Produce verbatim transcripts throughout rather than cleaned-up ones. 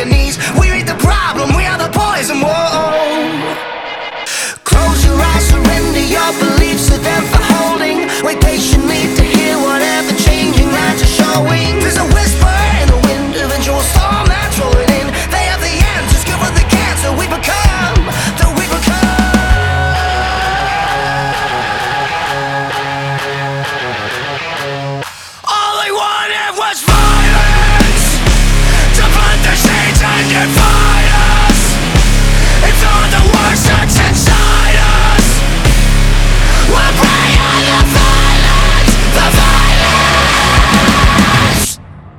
your knees. We ain't the problem, we are the poison. Whoa. Close your eyes, surrender your beliefs to them for holding. Wait patiently to hear whatever changing lines are showing. There's a whisper in the wind, eventual storm that's rolling in. They have the answers, give what they can, so we become, that we become. All they wanted was violence, to plant their seeds and divide us. It's all the worst that's inside us. We're bringing the violence, the violence.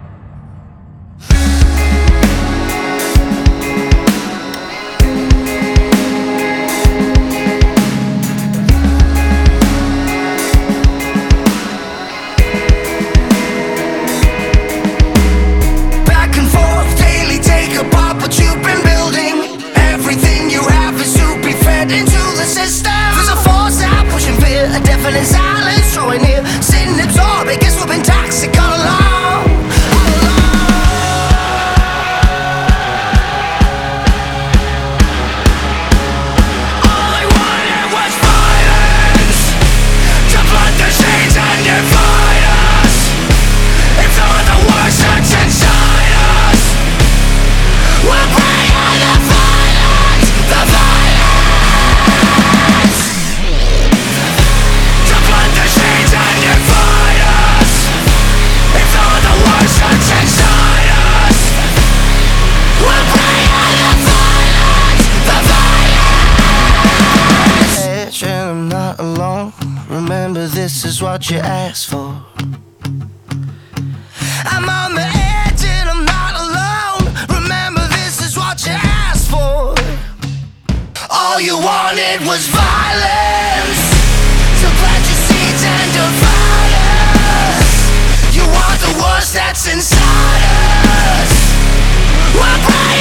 Back and forth daily, take apart what you've been building. Everything you have is to be fed into the system. There's a force out pushing fear, a deafening silence drawing near. Sitting absorbed, I guess we've been toxic all along, all along. All they wanted was violence, to plant their seeds and divide us. It's all the worst that's inside us. We're bringing the violence, the violence. To plant the seeds and divide us. It's all the worst that's inside us. We're bringing the violence, the violence. And I'm not alone. Remember, this is what you asked for. I'm on the edge and I'm not alone. Remember, this is what you asked for. All you wanted was violence, to plant your seeds and divide us. You want the worst that's inside us. We're